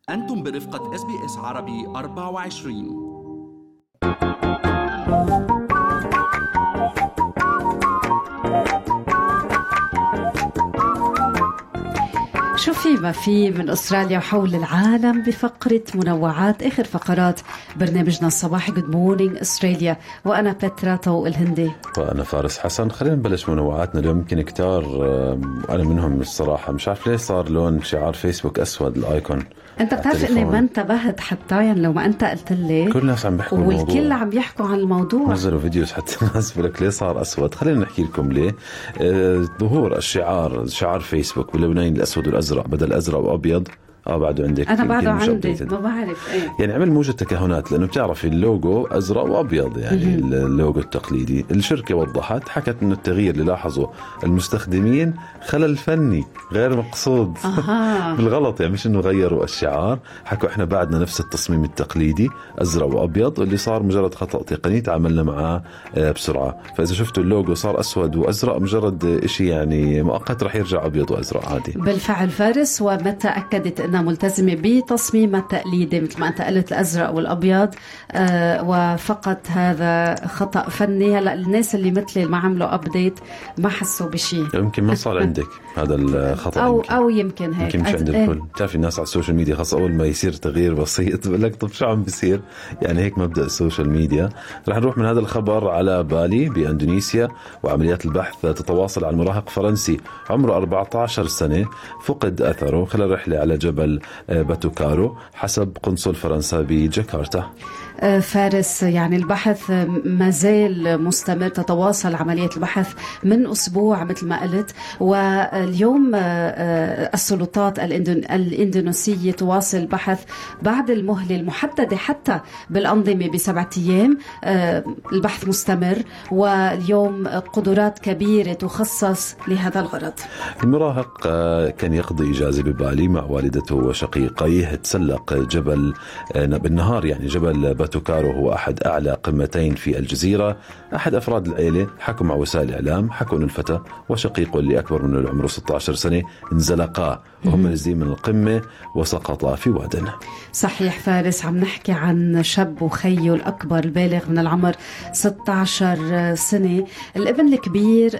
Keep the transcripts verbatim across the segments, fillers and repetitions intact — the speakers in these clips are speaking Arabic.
أنتم برفقة إس بي إس عربي أربعة وعشرين. شو في ما في من أستراليا وحول العالم بفقرة منوعات آخر فقرات برنامجنا الصباحي Good Morning Australia. وأنا بترا طوق الهندي وأنا فارس حسن. خلينا نبلش منوعاتنا اليوم. يمكن كتار أنا منهم الصراحة مش عارف ليه صار لون شعار فيسبوك أسود الآيكون. أنت بتعرف إني ما انتبهت حتى، يعني لو ما أنت قلت لي كل الناس عم بيحكوا والكل الموضوع، عم بيحكوا عن الموضوع، نزلوا فيديوز حتى الناس بيقولك ليه صار أسود. خلينا نحكي لكم ليه. آه ظهور الشعار شعار فيسبوك باللونين الأسود والأزرق بدل أزرق وأبيض. اه بعده عندك، أنا بعده عندي ما بعرف إيه. يعني عمل موجة تكهنات لأنه بتعرف اللوجو أزرق وأبيض، يعني م-م. اللوجو التقليدي. الشركة وضحت حكت إنه التغيير اللي لاحظه المستخدمين خلل فني غير مقصود. أها. بالغلط، يعني مش إنه غيروا الشعار، حكوا إحنا بعدنا نفس التصميم التقليدي أزرق وأبيض، واللي صار مجرد خطأ تقني تعاملنا معاه بسرعة. فإذا شفتوا اللوجو صار أسود وأزرق مجرد إشي يعني مؤقت، رح يرجع أبيض وأزرق عادي. بالفعل فارس، ومتى أكدت أنها ملتزمة بتصميم التقليدي مثل ما أنت قلت الأزرق والأبيض، آه وفقط هذا خطأ فني. هلا الناس اللي مثلي ما عملوا أبديت ما حسوا بشيء. يمكن ما صار عندك هذا الخطأ، أو يمكن. أو يمكن هيك، يمكن مش عند الكل. بتعرفي الناس على السوشيال ميديا خاصة أول ما يصير تغيير بسيط بقول لك طب شو عم بيصير، يعني هيك مبدأ السوشيال ميديا. رح نروح من هذا الخبر على بالي بأندونيسيا، وعمليات البحث تتواصل عن مراهق فرنسي عمره أربعة عشر سنة فقد أثره خلال رحلة على جبل باتوكارو حسب قنصل فرنسا بجاكرتا. فارس، يعني البحث ما زال مستمر، تتواصل عملية البحث من أسبوع مثل ما قلت. واليوم السلطات الإندونيسية تواصل البحث بعد المهلة المحددة حتى بالأنظمة بسبعة أيام. البحث مستمر، واليوم قدرات كبيرة تخصص لهذا الغرض. المراهق كان يقضي إجازة ببالي مع والدته وشقيقيه، تسلق جبل بالنهار، يعني جبل باتوكارو هو أحد أعلى قمتين في الجزيرة. أحد أفراد العائلة حكوا مع وسائل الإعلام، حكوا أن الفتى وشقيقه اللي أكبر منه العمر ستة عشر سنة انزلقا وهم نازلين من القمة وسقطا في واد. صحيح فارس، عم نحكي عن شاب وخيه الأكبر البالغ من العمر ستة عشر سنة. الابن الكبير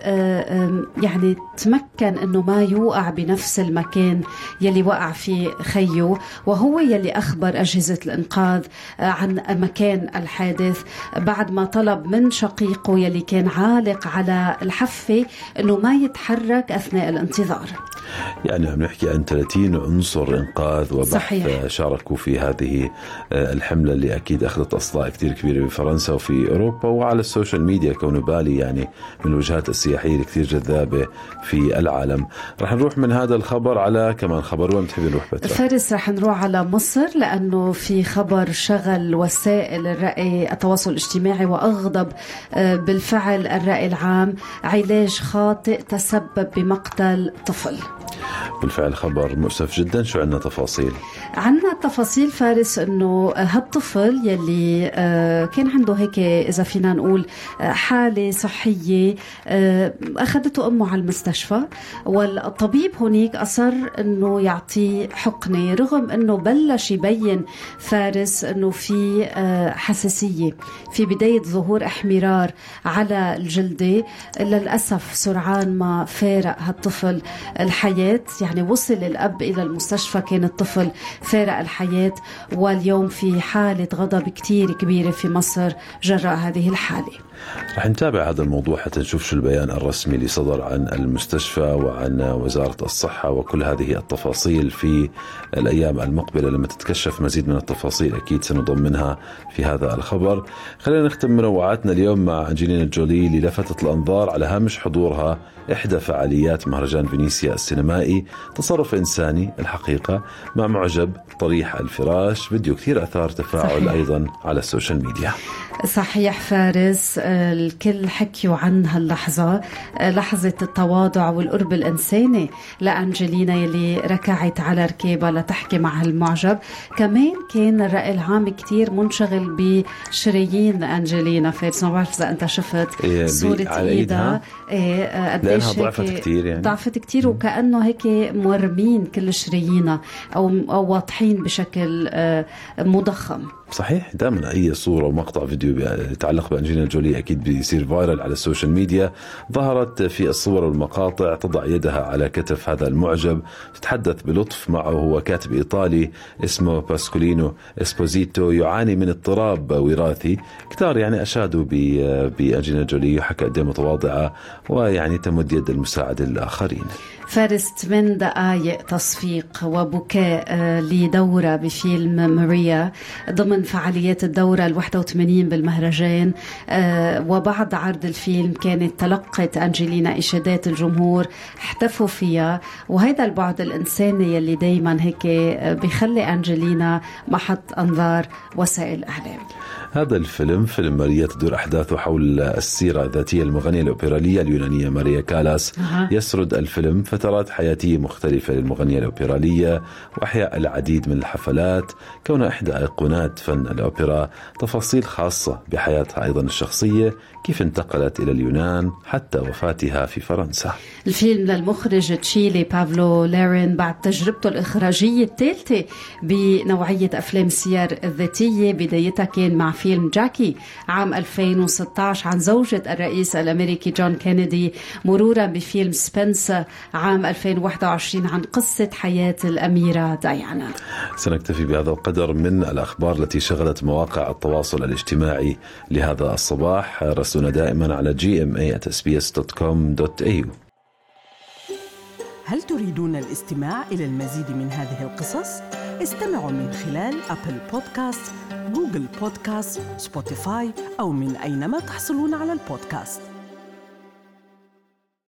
يعني تمكن أنه ما يوقع بنفس المكان يلي وقع فيه خيه، وهو يلي أخبر أجهزة الإنقاذ عن مكان الحادث بعد ما طلب من شقيقه يلي كان عالق على الحافة أنه ما يتحرك أثناء الانتظار. يعني عم نحكي عن ثلاثين عنصر إنقاذ وبحث صحيح. شاركوا في هذه الحملة اللي أكيد أخذت أصداء كتير كبيرة بفرنسا وفي أوروبا وعلى السوشيال ميديا، كون بالي يعني من الوجهات السياحية الكتير جذابة في العالم. رح نروح من هذا الخبر على كمان خبر. وين بتحبي نروح بترا؟ فارس، رح نروح على مصر لأنه في خبر شغل وسائل الرأي التواصل الاجتماعي وأغضب بالفعل الرأي العام. علاج خاطئ تسبب بمقتل طفل. بالفعل خبر مؤسف جدا. شو عندنا تفاصيل؟ عندنا تفاصيل فارس انه هالطفل يلي كان عنده هيك اذا فينا نقول حالة صحية، اخذته امه على المستشفى، والطبيب هناك اصر انه يعطيه حقنة رغم انه بلش يبين فارس انه في حساسية في بداية ظهور احمرار على الجلدة. للأسف سرعان ما فارق هالطفل الحياة، يعني وصل الأب إلى المستشفى كان الطفل فارق الحياة. واليوم في حالة غضب كتير كبيرة في مصر جراء هذه الحالة. رح نتابع هذا الموضوع حتى نشوف شو البيان الرسمي اللي صدر عن المستشفى وعن وزارة الصحة وكل هذه التفاصيل في الأيام المقبلة. لما تتكشف مزيد من التفاصيل أكيد سنضمنها في هذا الخبر. خلينا نختم منوعاتنا اليوم مع أنجلينا جولي اللي لفتت الأنظار على هامش حضورها إحدى فعاليات مهرجان فينيسيا السينمائي. تصرف إنساني الحقيقة مع معجب طريح الفراش. فيديو كثير أثار تفاعل صحيح. أيضا على السوشيال ميديا. صحيح فارس، الكل حكيوا عن هاللحظة، لحظة التواضع والقرب الإنساني لأنجلينا يلي ركعت على ركيبة لتحكي مع هالمعجب. كمان كان الرأي العام كتير منشغل بشرايين أنجلينا فارس، ما بعرف إذا أنت شفت إيه صورة إيدها إيه لأنها ضعفت كتير، يعني ضعفت كتير، وكأنه هيك مورمين كل شرايينها أو, أو واضحين بشكل مضخم. صحيح، دائما أي صورة ومقطع فيديو يتعلق بأنجلينا جولي أكيد بيصير فايرل على السوشيال ميديا. ظهرت في الصور والمقاطع تضع يدها على كتف هذا المعجب، تتحدث بلطف معه. هو كاتب إيطالي اسمه باسكولينو إسبوزيتو، يعاني من اضطراب وراثي. كتار يعني أشادوا بأنجلينا جولي وحكى قد ايه متواضعة، ويعني تمد يد المساعدة للآخرين. فارس، ثمان دقائق تصفيق وبكاء لدورة بفيلم ماريا ضمن فعاليات الدورة الواحدة وثمانين بالمهرجان، وبعد عرض الفيلم كانت تلقت أنجلينا إشادات الجمهور، احتفوا فيها. وهذا البعد الإنساني اللي دايما هيك بيخلي أنجلينا محط أنظار وسائل الإعلام. هذا الفيلم فيلم ماريا تدور أحداثه حول السيرة الذاتية المغنية الأوبرالية اليونانية ماريا كالاس. أه. يسرد الفيلم فترات حياتية مختلفة للمغنية الأوبرالية وأحياء العديد من الحفلات، كونها إحدى أيقونات فن الأوبرا. تفاصيل خاصة بحياتها أيضا الشخصية، كيف انتقلت إلى اليونان حتى وفاتها في فرنسا. الفيلم للمخرج تشيلي بافلو لارين بعد تجربته الإخراجية الثالثة بنوعية أفلام السير الذاتية. بدايتها كان مع فيلم جاكي عام ألفين وستة عشر عن زوجة الرئيس الأمريكي جون كينيدي، مرورا بفيلم سبنسر عام ألفين وواحد وعشرين عن قصة حياة الأميرة ديانا. سنكتفي بهذا القدر من الأخبار التي شغلت مواقع التواصل الاجتماعي لهذا الصباح. راسلونا دائما على جي ام اي آت إس بي إس دوت كوم دوت إيه يو. هل تريدون الاستماع إلى المزيد من هذه القصص؟ استمعوا من خلال أبل بودكاست، جوجل بودكاست، سبوتيفاي أو من أينما تحصلون على البودكاست.